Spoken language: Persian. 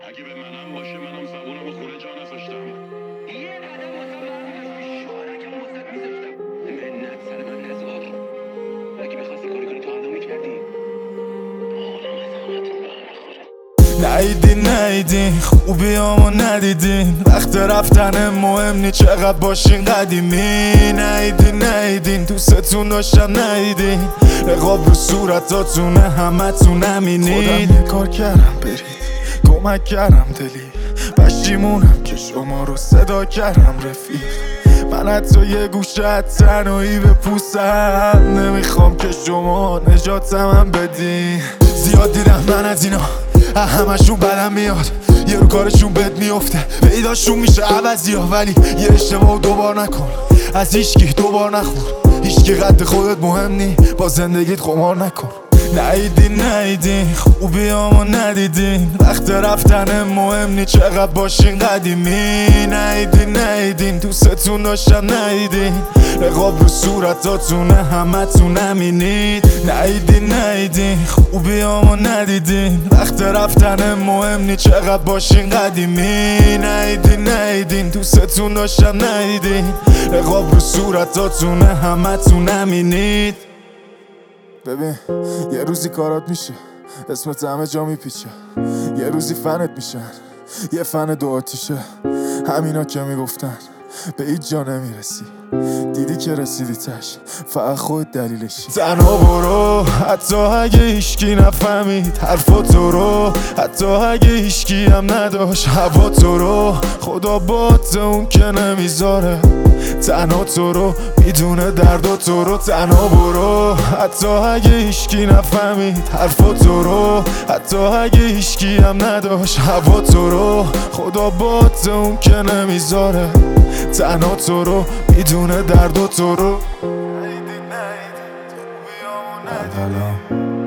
اگه به منم باشه منم زبونمو خونه جا نذاشتم. یه قدم واسه برمی‌داشتی شارکم واسه میذاشتم. منت سر من نذار. اگه می‌خواستی کاری کنی تا الان می‌کردی. خودم از همتون برمی‌خوره. نیدین خوبیامو ندیدین، وقت رفتن مهم نی چقدر باشین قدیمی. نیدین دوستتون داشتم نیدین، نقاب رو صورتاتونه همتون همینید. خودم یه کار کردم برید کمک کردم دلی، پشیمونم که شما رو صدا کردم رفیق. من حتی یه گوشه تنهایی به پوستم، نمیخوام که شما نجاتم بدین. زیاد دیدم من از اینا همشون بدم میاد، یه رو کارشون بد میفته پیداشون میشه عوضی ها، ولی یه اشتباه دوبار نکن، از هیچکی دوبار نخور، هیچکی قد خودت مهم نی، با زندگیت قمار نکن. نیدین خوبیامو ندیدین، وقت رفتن مهم نی چقدر باشین قدیمی. نیدین دوستتون داشتم نیدین، نقاب رو صورتاتونه همتون همینید. نیدین خوبیامو ندیدین، وقت رفتن مهم نی چقدر باشین قدیمی. نیدین دوستتون داشتم نیدین، نقاب رو صورتاتونه همتون همینید. ببین یه روزی کارات میشه، اسمت همه جا میپیچه، یه روزی فنت میشن، یه فن دو آتیشه. همینا که میگفتن به هیچ جا نمیرسی، دیدی که رسیدی تش، فقط خود دلیلشی. تنها برو حتی اگه هیچکی نفهمید حرفا تو رو، حتی اگه هیچکی هم نداشت هوا تو رو. خدا بات اون که نمیذاره تنها تو رو، میدونه درد تو رو. تنها برو حتی اگه هیچکی نفهمید حرفا تو رو، حتی اگه هیچکی هم نداشت هوا تو رو. خدا بات اون که نمیذاره تنها تو رو، میدونه درد تو رو.